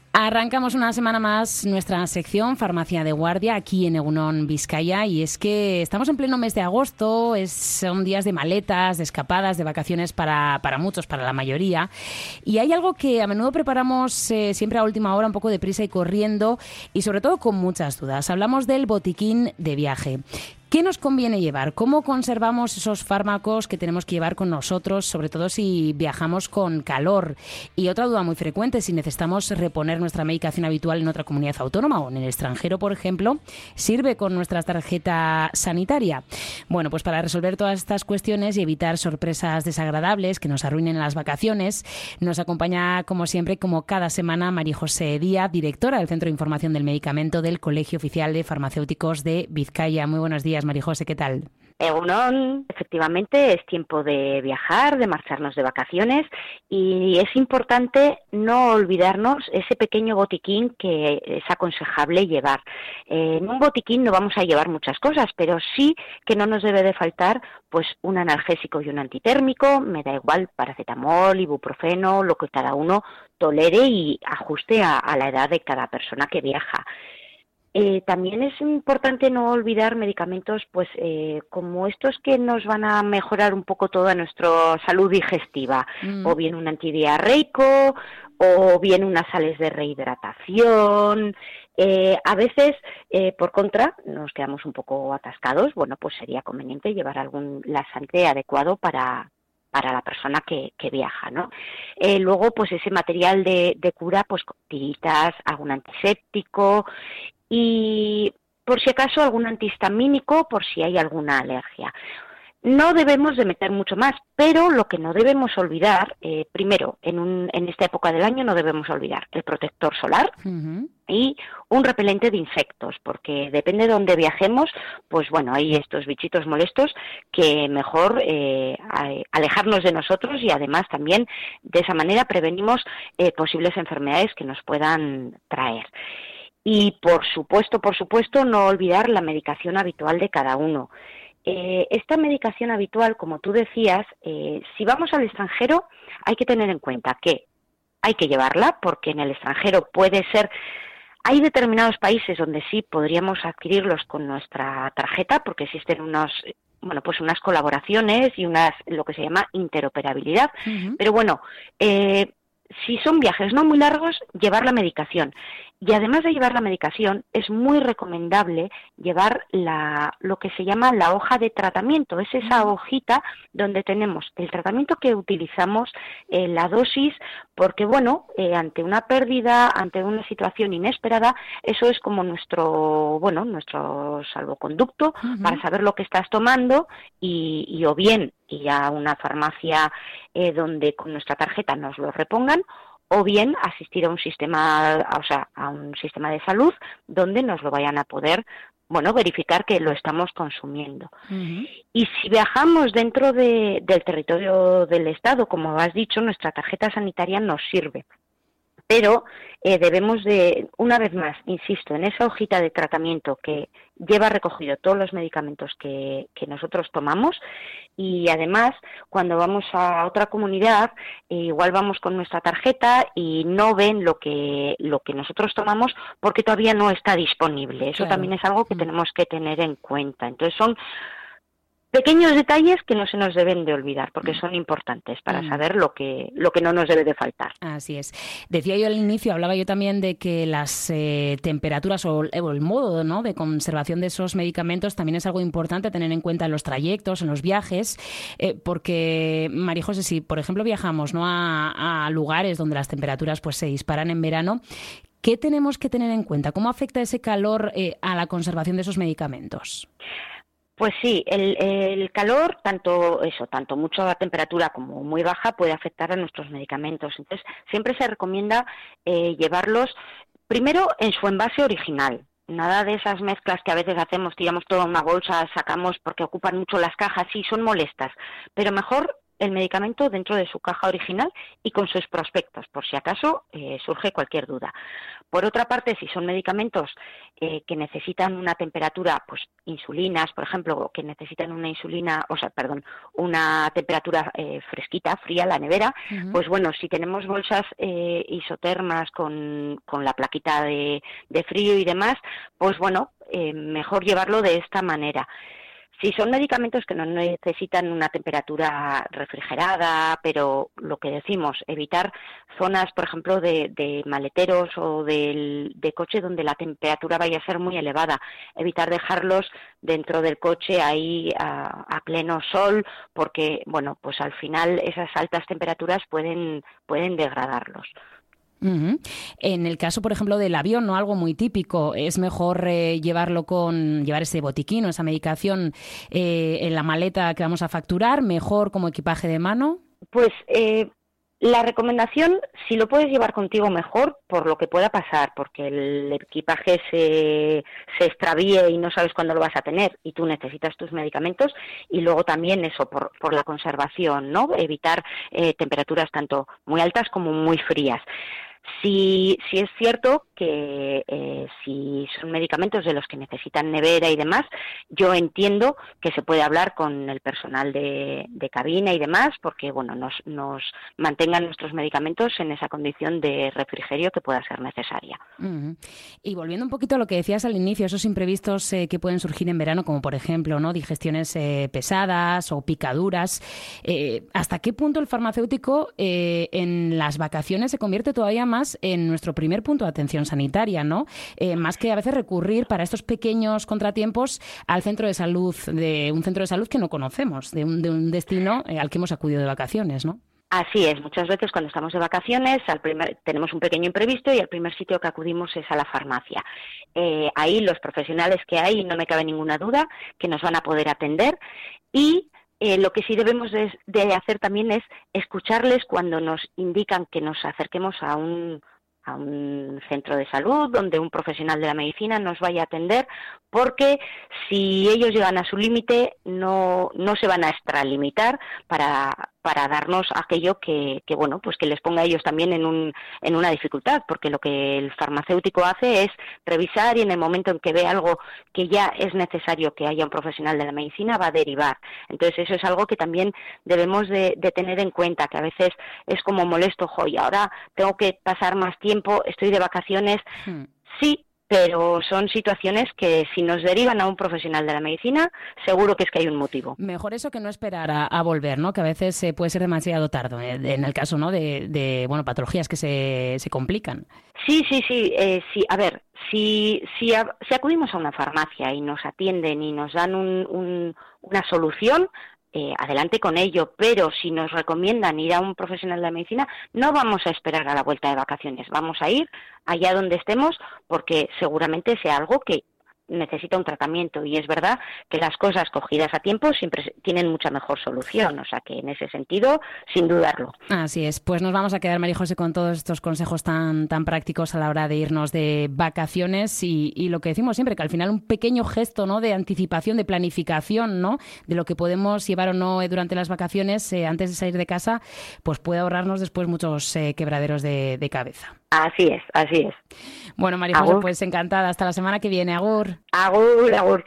Arrancamos una semana más nuestra sección Farmacia de Guardia aquí en Egunon, Vizcaya, y es que estamos en pleno mes de agosto, son días de maletas, de escapadas, de vacaciones para muchos, para la mayoría, y hay algo que a menudo preparamos siempre a última hora, un poco deprisa y corriendo, y sobre todo con muchas dudas. Hablamos del botiquín de viaje. ¿Qué nos conviene llevar? ¿Cómo conservamos esos fármacos que tenemos que llevar con nosotros, sobre todo si viajamos con calor? Y otra duda muy frecuente, si necesitamos reponer nuestra medicación habitual en otra comunidad autónoma o en el extranjero, por ejemplo, ¿sirve con nuestra tarjeta sanitaria? Bueno, pues para resolver todas estas cuestiones y evitar sorpresas desagradables que nos arruinen las vacaciones, nos acompaña, como siempre, como cada semana, María José Díaz, directora del Centro de Información del Medicamento del Colegio Oficial de Farmacéuticos de Vizcaya. Muy buenos días, María José, ¿qué tal? Egunon, efectivamente es tiempo de viajar, de marcharnos de vacaciones y es importante no olvidarnos ese pequeño botiquín que es aconsejable llevar. En un botiquín no vamos a llevar muchas cosas, pero sí que no nos debe de faltar pues un analgésico y un antitérmico, me da igual, paracetamol, ibuprofeno, lo que cada uno tolere y ajuste a la edad de cada persona que viaja. También es importante no olvidar medicamentos pues como estos que nos van a mejorar un poco toda nuestra salud digestiva, o bien un antidiarreico, o bien unas sales de rehidratación. A veces, por contra, nos quedamos un poco atascados. Bueno, pues sería conveniente llevar algún laxante adecuado para la persona que viaja, ¿no? Luego, pues ese material de cura, pues con tiritas, algún antiséptico y por si acaso algún antihistamínico por si hay alguna alergia. No debemos de meter mucho más, pero lo que no debemos olvidar, primero, en esta época del año no debemos olvidar el protector solar y un repelente de insectos, porque depende de dónde viajemos, pues bueno, hay estos bichitos molestos que mejor alejarnos de nosotros y además también de esa manera prevenimos posibles enfermedades que nos puedan traer. Y por supuesto, no olvidar la medicación habitual de cada uno. Esta medicación habitual, como tú decías, si vamos al extranjero hay que tener en cuenta que hay que llevarla porque en el extranjero puede ser, hay determinados países donde sí podríamos adquirirlos con nuestra tarjeta porque existen unas colaboraciones y lo que se llama interoperabilidad. Pero bueno, si son viajes no muy largos, llevar la medicación. Y además de llevar la medicación, es muy recomendable llevar lo que se llama la hoja de tratamiento. Es esa hojita donde tenemos el tratamiento que utilizamos, la dosis, porque bueno, ante una pérdida, ante una situación inesperada, eso es como nuestro salvoconducto para saber lo que estás tomando y o bien ir a una farmacia donde con nuestra tarjeta nos lo repongan, o bien asistir a un sistema de salud donde nos lo vayan a poder, verificar que lo estamos consumiendo. Y si viajamos dentro del territorio del Estado, como has dicho, nuestra tarjeta sanitaria nos sirve. Pero debemos de, una vez más, insisto, en esa hojita de tratamiento que lleva recogido todos los medicamentos que nosotros tomamos y además cuando vamos a otra comunidad igual vamos con nuestra tarjeta y no ven lo que nosotros tomamos porque todavía no está disponible. Eso claro. También es algo que tenemos que tener en cuenta. Entonces son pequeños detalles que no se nos deben de olvidar porque son importantes para saber lo que no nos debe de faltar. Así es. Decía yo al inicio, hablaba yo también de que las temperaturas o el modo, ¿no?, de conservación de esos medicamentos también es algo importante tener en cuenta en los trayectos, en los viajes, porque, María José, si por ejemplo viajamos, ¿no?, a lugares donde las temperaturas pues se disparan en verano, ¿qué tenemos que tener en cuenta? ¿Cómo afecta ese calor a la conservación de esos medicamentos? Pues sí, el calor, tanto mucho a temperatura como muy baja, puede afectar a nuestros medicamentos. Entonces, siempre se recomienda llevarlos primero en su envase original. Nada de esas mezclas que a veces hacemos, tiramos toda una bolsa, sacamos porque ocupan mucho las cajas, sí, son molestas. Pero mejor el medicamento dentro de su caja original y con sus prospectos, por si acaso surge cualquier duda. Por otra parte, si son medicamentos que necesitan una temperatura, pues insulinas, por ejemplo, que necesitan una temperatura fresquita, fría, la nevera, pues bueno, si tenemos bolsas isotermas con la plaquita de frío y demás, pues bueno, mejor llevarlo de esta manera. Si son medicamentos que no necesitan una temperatura refrigerada, pero lo que decimos, evitar zonas, por ejemplo, de maleteros o de coche donde la temperatura vaya a ser muy elevada, evitar dejarlos dentro del coche ahí a pleno sol, porque, bueno, pues al final esas altas temperaturas pueden degradarlos. Uh-huh. En el caso, por ejemplo, del avión, ¿no? Algo muy típico, es mejor llevar ese botiquín o esa medicación en la maleta que vamos a facturar, mejor como equipaje de mano. Pues la recomendación, si lo puedes llevar contigo mejor, por lo que pueda pasar, porque el equipaje se extravíe y no sabes cuándo lo vas a tener y tú necesitas tus medicamentos, y luego también eso, por la conservación, ¿no? Evitar temperaturas tanto muy altas como muy frías. Sí es cierto que si son medicamentos de los que necesitan nevera y demás, yo entiendo que se puede hablar con el personal de cabina y demás, porque bueno, nos mantengan nuestros medicamentos en esa condición de refrigerio que pueda ser necesaria. Uh-huh. Y volviendo un poquito a lo que decías al inicio, esos imprevistos que pueden surgir en verano, como por ejemplo, ¿no? Digestiones pesadas o picaduras, ¿hasta qué punto el farmacéutico en las vacaciones se convierte todavía más en nuestro primer punto de atención sanitaria, ¿no? Más que a veces recurrir para estos pequeños contratiempos al centro de salud, de un centro de salud que no conocemos, de un destino al que hemos acudido de vacaciones, ¿no? Así es, muchas veces cuando estamos de vacaciones tenemos un pequeño imprevisto y el primer sitio que acudimos es a la farmacia. Ahí los profesionales que hay, no me cabe ninguna duda, que nos van a poder atender, y lo que sí debemos de hacer también es escucharles cuando nos indican que nos acerquemos a un centro de salud donde un profesional de la medicina nos vaya a atender, porque si ellos llegan a su límite no se van a extralimitar para darnos aquello que bueno, pues que les ponga a ellos también en una dificultad, porque lo que el farmacéutico hace es revisar, y en el momento en que ve algo que ya es necesario que haya un profesional de la medicina, va a derivar. Entonces eso es algo que también debemos de tener en cuenta, que a veces es como molesto, y ahora tengo que pasar más tiempo, estoy de vacaciones. Sí, pero son situaciones que si nos derivan a un profesional de la medicina, seguro que es que hay un motivo. Mejor eso que no esperar a volver, ¿no? Que a veces puede ser demasiado tarde, en el caso, ¿no? de patologías que se complican. Sí. A ver, si acudimos a una farmacia y nos atienden y nos dan una solución, adelante con ello, pero si nos recomiendan ir a un profesional de la medicina, no vamos a esperar a la vuelta de vacaciones, vamos a ir allá donde estemos, porque seguramente sea algo que necesita un tratamiento, y es verdad que las cosas cogidas a tiempo siempre tienen mucha mejor solución, o sea que en ese sentido, sin dudarlo. Así es, pues nos vamos a quedar, María José, con todos estos consejos tan prácticos a la hora de irnos de vacaciones, y lo que decimos siempre, que al final un pequeño gesto, ¿no? De anticipación, de planificación, ¿no? De lo que podemos llevar o no durante las vacaciones, antes de salir de casa, pues puede ahorrarnos después muchos quebraderos de cabeza. Así es. Bueno, María José, pues encantada. Hasta la semana que viene. Agur. Agur.